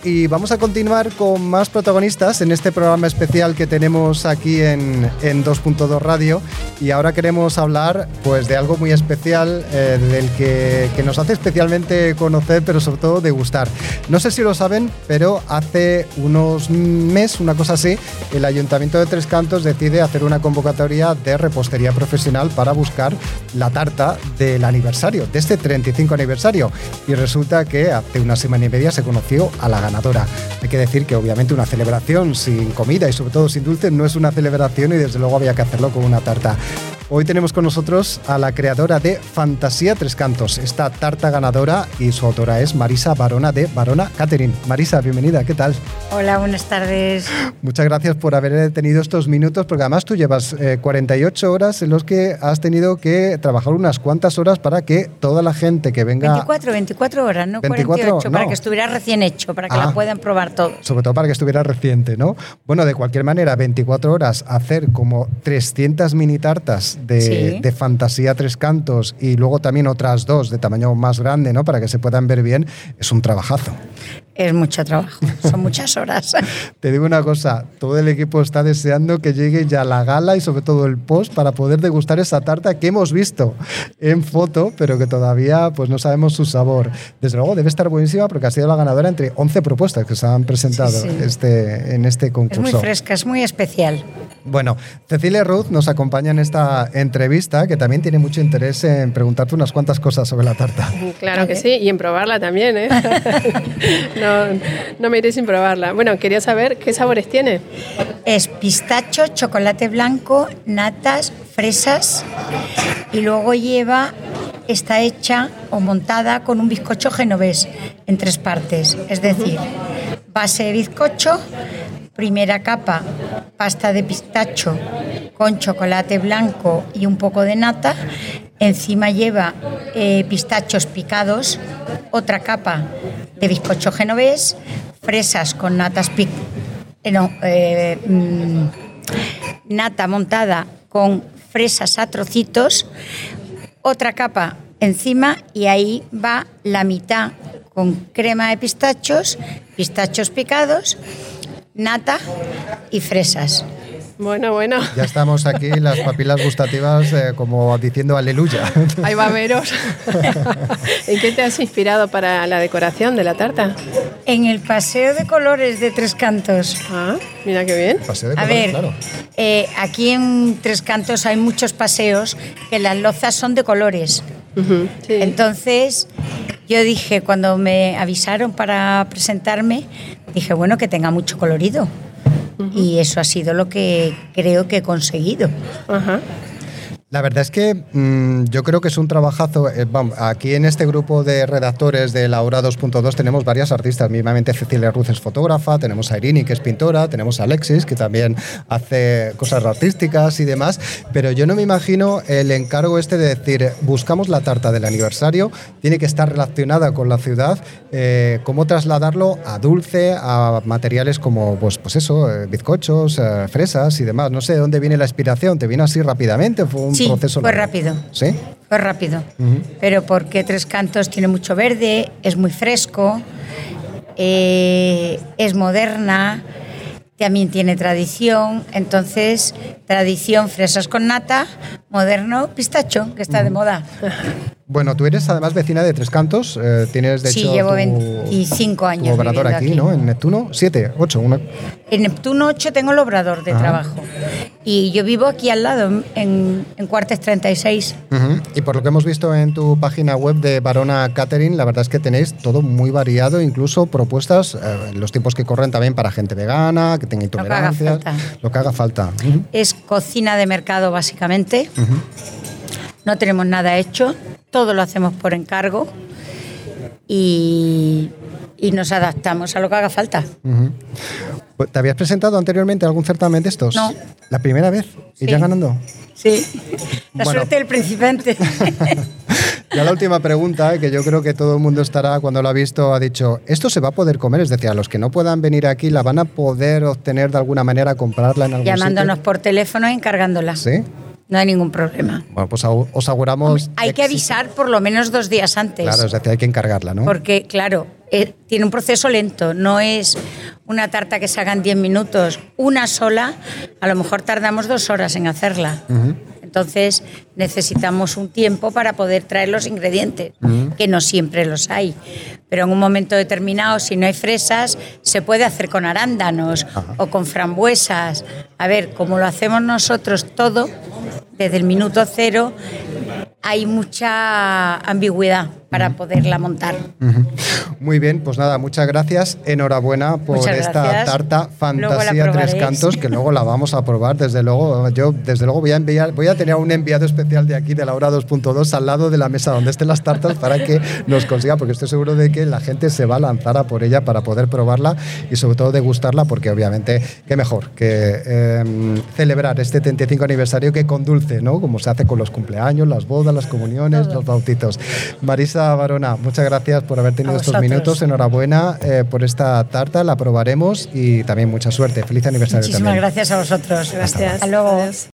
y vamos a continuar con más protagonistas en este programa especial que tenemos aquí en 2.2 Radio, y ahora queremos hablar pues de algo muy especial, del que nos hace especialmente conocer, pero sobre todo degustar. No sé si lo saben, pero hace unos meses, una cosa así, el Ayuntamiento de Tres Cantos decide hacer una convocatoria de repostería profesional para buscar la tarta del aniversario, de este 35 aniversario, y resulta que hace una semana y media se conoció a la ganadora. Hay que decir que obviamente una celebración sin comida y sobre todo sin dulce no es una celebración, y desde luego había que hacerlo con una tarta. Hoy tenemos con nosotros a la creadora de Fantasía Tres Cantos, esta tarta ganadora, y su autora es Marisa Barona de Barona Catering. Marisa, bienvenida, ¿qué tal? Hola, buenas tardes. Muchas gracias por haber tenido estos minutos, porque además tú llevas 48 horas en los que has tenido que trabajar unas cuantas horas para que toda la gente que venga... 24 horas, no 24, 48, para no. que estuviera recién hecho, para que la puedan probar todos. Sobre todo para que estuviera reciente, ¿no? Bueno, de cualquier manera, 24 horas, hacer como 300 mini tartas de Fantasía Tres Cantos, y luego también otras dos de tamaño más grande, ¿no? Para que se puedan ver bien, es un trabajazo. Es mucho trabajo, son muchas horas. Te digo una cosa, todo el equipo está deseando que llegue ya la gala y sobre todo el post para poder degustar esa tarta que hemos visto en foto, pero que todavía pues no sabemos su sabor. Desde luego debe estar buenísima, porque ha sido la ganadora entre 11 propuestas que se han presentado en este concurso. Es muy fresca, es muy especial. Bueno, Cecilia Ruth nos acompaña en esta entrevista, que también tiene mucho interés en preguntarte unas cuantas cosas sobre la tarta. Claro que sí, y en probarla también, ¿eh? No me iré sin probarla. Bueno, quería saber qué sabores tiene. Es pistacho, chocolate blanco, natas, fresas, y luego está hecha o montada con un bizcocho genovés en 3 partes. Es decir, base de bizcocho, primera capa, pasta de pistacho con chocolate blanco y un poco de nata. Encima lleva pistachos picados, otra capa de bizcocho genovés, fresas con natas nata montada con fresas a trocitos, otra capa encima, y ahí va la mitad con crema de pistachos picados, nata y fresas. Bueno. Ya estamos aquí, las papilas gustativas como diciendo aleluya. Ahí va a veros. ¿En qué te has inspirado para la decoración de la tarta? En el paseo de colores de Tres Cantos. Ah, mira qué bien. Paseo de colores, claro. Aquí en Tres Cantos hay muchos paseos que las lozas son de colores. Uh-huh, sí. Entonces, yo dije, cuando me avisaron para presentarme, dije, bueno, que tenga mucho colorido. Uh-huh. Y eso ha sido lo que creo que he conseguido. Ajá. La verdad es que yo creo que es un trabajazo. Aquí en este grupo de redactores de la Hora 2.2 tenemos varias artistas. Mismamente Cecilia Ruth es fotógrafa, tenemos a Irini, que es pintora, tenemos a Alexis, que también hace cosas artísticas y demás. Pero yo no me imagino el encargo de decir, buscamos la tarta del aniversario, tiene que estar relacionada con la ciudad, cómo trasladarlo a dulce, a materiales como pues eso, bizcochos, fresas y demás. No sé de dónde viene la inspiración. ¿Te viene así rápidamente? ¿Fue un proceso fue largo? rápido. ¿Sí? Fue rápido. Uh-huh. Pero porque Tres Cantos tiene mucho verde, es muy fresco, es moderna, también tiene tradición. Entonces, tradición, fresas con nata, moderno, pistacho, que está de moda. Bueno, tú eres además vecina de Tres Cantos, tienes de hecho... Sí, llevo 25 años tu obrador aquí, ¿no? En Neptuno, 7, 8, una... En Neptuno 8 tengo el obrador de trabajo. Y yo vivo aquí al lado, en Cuartes 36. Uh-huh. Y por lo que hemos visto en tu página web de Barona Catering, la verdad es que tenéis todo muy variado, incluso propuestas en los tiempos que corren también para gente vegana, que tenga intolerancias. Lo que haga falta. Uh-huh. Es cocina de mercado, básicamente. Uh-huh. No tenemos nada hecho, todo lo hacemos por encargo y nos adaptamos a lo que haga falta. Uh-huh. ¿Te habías presentado anteriormente a algún certamen de estos? No. ¿La primera vez? ¿Y ya ganando? Sí, la suerte del principiante. Ya la última pregunta, que yo creo que todo el mundo estará, cuando lo ha visto, ha dicho, ¿esto se va a poder comer? Es decir, a los que no puedan venir aquí, ¿la van a poder obtener de alguna manera, comprarla en algún Llamándonos sitio? por teléfono y encargándola. ¿Sí? No hay ningún problema. Bueno, pues os auguramos... Hay que avisar por lo menos 2 días antes. Claro, es decir, hay que encargarla, ¿no? Porque, claro, tiene un proceso lento, no es una tarta que se haga en 10 minutos. Una sola, a lo mejor tardamos 2 horas en hacerla. Entonces necesitamos un tiempo para poder traer los ingredientes, que no siempre los hay. Pero en un momento determinado, si no hay fresas, se puede hacer con arándanos o con frambuesas. A ver, como lo hacemos nosotros todo, desde el minuto 0, hay mucha ambigüedad para poderla montar. Muy bien, pues nada, muchas gracias. Enhorabuena por esta tarta Fantasía Tres Cantos, que luego la vamos a probar, desde luego. Yo, desde luego, voy a tener un enviado especial de aquí, de la hora 2.2, al lado de la mesa donde estén las tartas para que nos consiga, porque estoy seguro de que la gente se va a lanzar a por ella para poder probarla y sobre todo degustarla, porque obviamente, qué mejor que celebrar este 35 aniversario que con dulce, ¿no? Como se hace con los cumpleaños, las bodas, las comuniones, los bautizos. Marisa Barona, muchas gracias por haber tenido estos minutos. Enhorabuena por esta tarta, la probaremos y también mucha suerte. Feliz aniversario. Muchísimas también. Gracias a vosotros. Gracias. Hasta luego. Adiós.